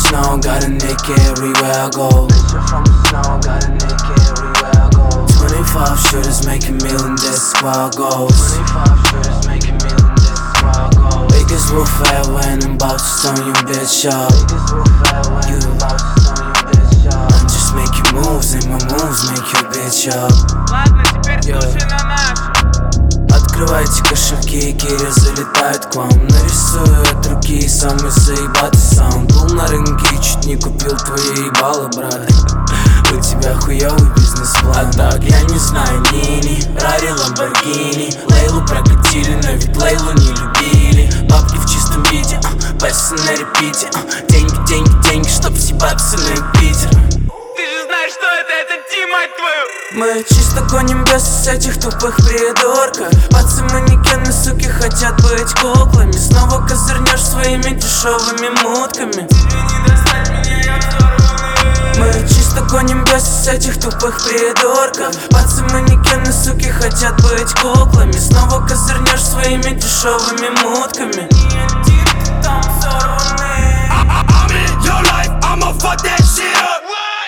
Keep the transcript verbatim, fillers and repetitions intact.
snow, got a nick everywhere I go. Bitch, I'm from the snow, got a nick everywhere I go. Twenty-five shooters making million, that's why I go. Twenty-five shooters making million, that's why I go. Biggest roof ever and I'm about to stone you bitch up. Biggest roof ever and I'm about to stone you bitch up. I'm just making moves and my moves make you bitch up. Ладно, теперь слушай на наш. Открывайте кошельки, Киря залетает к вам. Нарисую от руки самый заебатый саунд. Был на рынке и чуть не купил твои ебало, брат. У тебя хуёвый бизнес-план. А так я не знаю, Нини, Рари, Ламборгини. Лейлу прокатили, но ведь Лейлу не любили. Бабки в чистом виде, а, басы на репите, а, деньги, деньги, деньги, чтоб съебаться на Юпитер. Ты же знаешь, что это, это Ди, мать твою. Мы чисто гоним без этих тупых придурков. Пацы-манекены, суки, хотят быть куклами. Снова козырнешь своими дешевыми мутками. Тебе не достать меня, я взорванный. Мы чисто гоним без этих тупых придурков. Пацы-манекены, суки, хотят быть куклами. Снова козырнешь своими дешевыми мутками. Не один, ты там взорванный. I'm in your life, I'ma fuck that